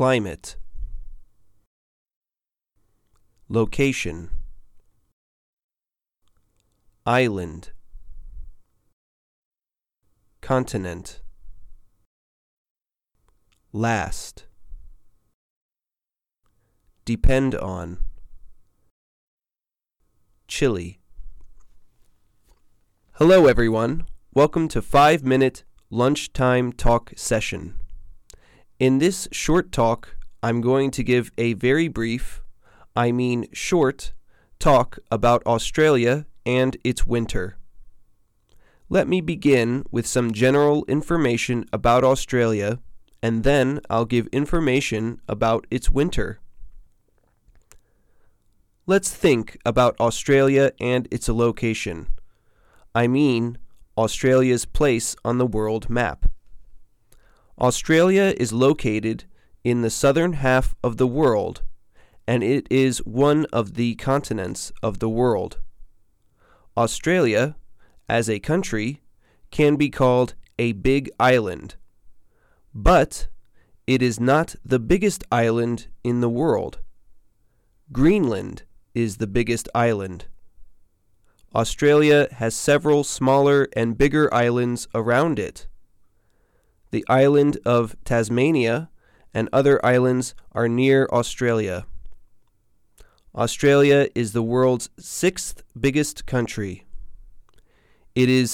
climate, location, island, continent, last, depend on, chilly. Hello everyone, welcome to 5-minute lunchtime talk session. In this short talk, I'm going to give a very brief, short, talk about Australia and its winter. Let me begin with some general information about Australia, and then I'll give information about its winter. Let's think about Australia and its location. Australia's place on the world map. Australia is located in the southern half of the world, and it is one of the continents of the world. Australia, as a country, can be called a big island, but it is not the biggest island in the world. Greenland is the biggest island. Australia has several smaller and bigger islands around it. The island of Tasmania and other islands are near Australia. Australia is the world's 6th biggest country. It is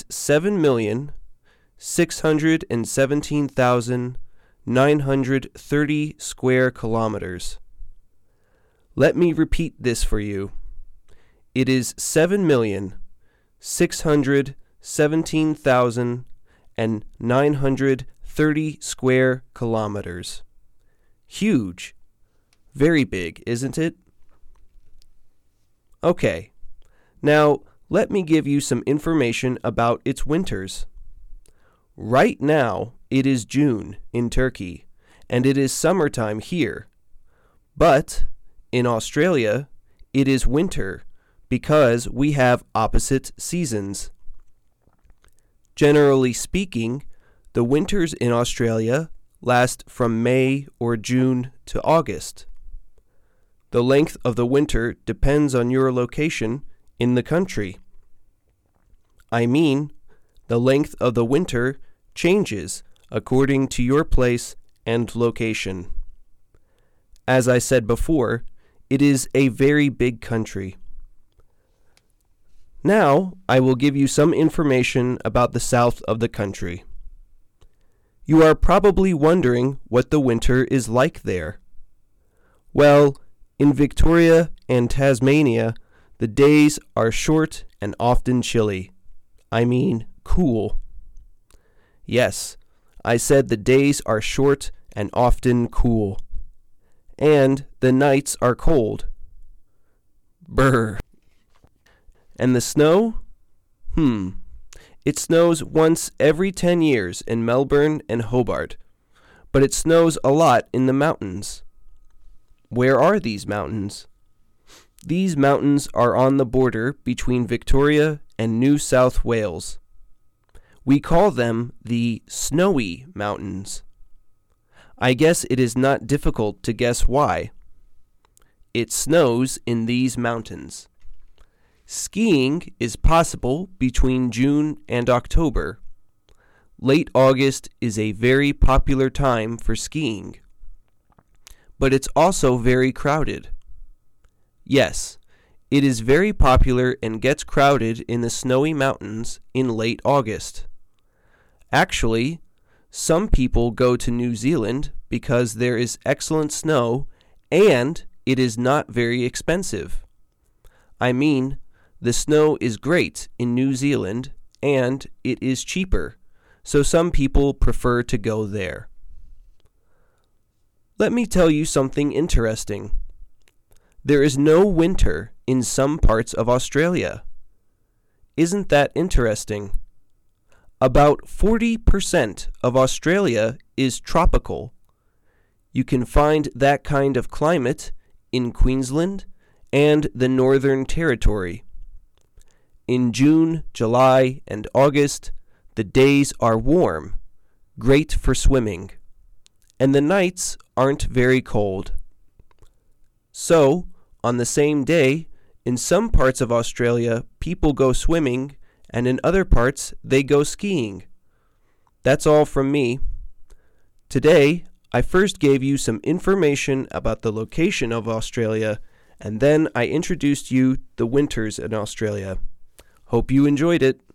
7,617,930 square kilometers. Let me repeat this for you. It is 7,617,930 square kilometers. Huge. Very big, isn't it? Okay. Now, let me give you some information about its winters. Right now, it is June in Turkey, and it is summertime here. But in Australia, it is winter because we have opposite seasons. Generally speaking, the winters in Australia last from May or June to August. The length of the winter depends on your location in the country. The length of the winter changes according to your place and location. As I said before, it is a very big country. Now, I will give you some information about the south of the country. You are probably wondering what the winter is like there. Well, in Victoria and Tasmania, the days are short and often chilly. Cool. Yes, I said the days are short and often cool. And the nights are cold. Brr. And the snow? It snows once every 10 years in Melbourne and Hobart, but it snows a lot in the mountains. Where are these mountains? These mountains are on the border between Victoria and New South Wales. We call them the Snowy Mountains. I guess it is not difficult to guess why. It snows in these mountains. Skiing is possible between June and October. Late August is a very popular time for skiing. But it's also very crowded. Yes, it is very popular and gets crowded in the snowy mountains in late August. Actually, some people go to New Zealand because there is excellent snow and it is not very expensive. The snow is great in New Zealand and it is cheaper, so some people prefer to go there. Let me tell you something interesting. There is no winter in some parts of Australia. Isn't that interesting? About 40% of Australia is tropical. You can find that kind of climate in Queensland and the Northern Territory. In June, July, and August, the days are warm, great for swimming. and the nights aren't very cold. So, on the same day, in some parts of Australia, people go swimming, and in other parts, they go skiing. That's all from me. Today, I first gave you some information about the location of Australia, and then I introduced you the winters in Australia. Hope you enjoyed it.